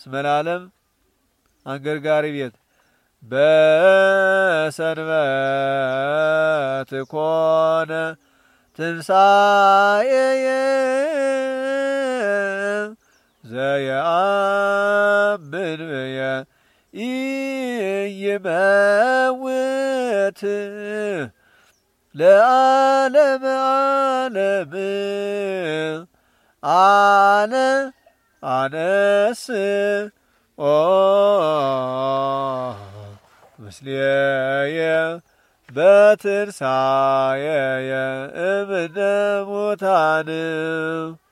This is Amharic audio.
እስመ ለዓለም አንገርጋሪ ቤት በሰንበት ኮነ ትንሣኤየ ዘየአምን ብየ ኢይመውት ለዓለመ ዓለም አነስ ምስሌየ በትንሣኤየ እምነ ሙታን